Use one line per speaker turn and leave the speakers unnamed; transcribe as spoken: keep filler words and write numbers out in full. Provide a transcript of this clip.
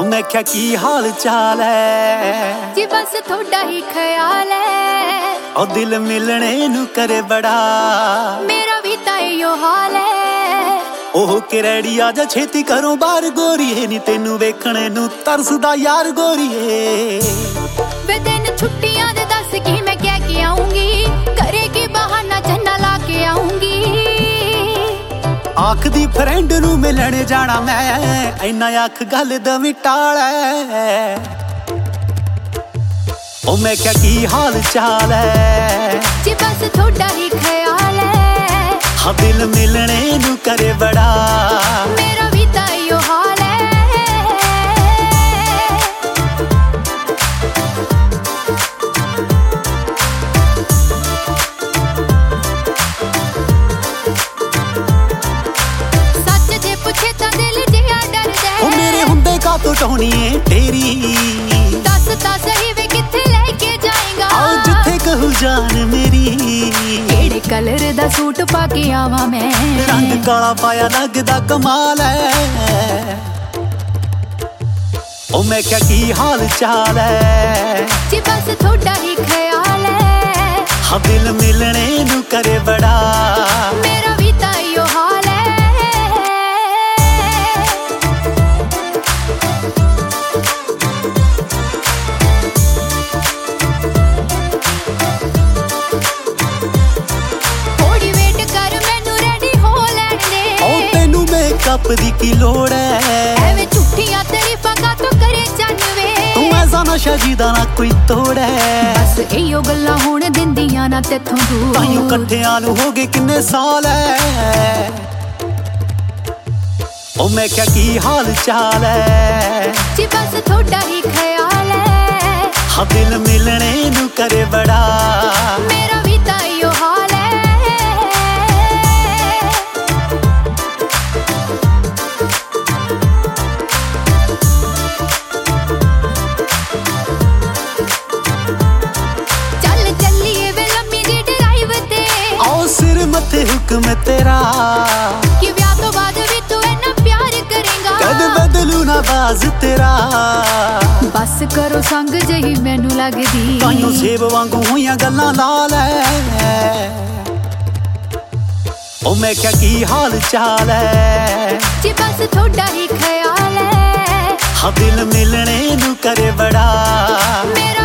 ओ मैं क्या की हाल चाल है
जी बस थोड़ा ही ख्याल है
ओ दिल मिलने नू करे बड़ा
मेरा भी ताइयो हाल है
ओह किरड़ी आजा छेती करो बार गोरीए नी तेनू वेखणे नू तरसदा यार गोरीए
वे दिन छुट्टियां दे दस की मैं क्या के आऊंगी करेगी बहाना झंडा ला के आऊंगी
आख दी फ्रेंड नू मिलने जाना मैं इन्ना आख गल दवी टाल है ओ मैं क्या की हाल चाल है
जी बस थोड़ा ही ख्याल है
हाँ दिल मिलने नू करे बड़ा
मेरा भी ताइयो हाल है सच जे पूछे ता दिल जिया डर दे
ओ मेरे हुंदे का तो टोनीए तेरी
दस ता सही वे किथे लेके जाएगा
आओ जिथे कहू जान मेरी
केड़े कलर दा सूट पा के आवा मैं
रंग काला पाया लगदा कमाल है ओ मैं क्या की हाल चाल है
जी बस थोड़ा ही ख्याल है
हाँ दिल मिलने नू करे बड़ा
मेरा भी ताइयो हाल है थोड़ी वेट कर मैनू रेडी हो लैण दे
ओ तेनू मेकअप दी की लोड़ है
एवें झूठियां तारीफां का तो करे जानवे
तू ऐसा नशा जीदा ना कोई तोड़ है
बस इयो गल्लां होण दिंदियां ना तेथों दूर
ताइयों कट्ठियां नू हो गए किन्ने साल है ओ मैं क्या की हाल चाल है
जी बस थोड़ा ही ख्याल है
हाँ दिल मिलने नू करे बड़ा
मेरा भी ताइयो हाल है चल चलिए वे लम्मी जी ड्राइव ते
आओ सिर मथे हुक्म तेरा
कि ब्याह तो बाद भी तू इन्ना प्यार करेगा
कद बदलू ना बाज तेरा
बस करो संग जही मैनू लगदी
ताइयों सेब वांगू होइयां गल्लां लाल है ओ मैं क्या की हाल चाल है
जी बस थोड़ा ही ख्याल है
हाँ दिल मिलने नू करे बड़ा
मेरा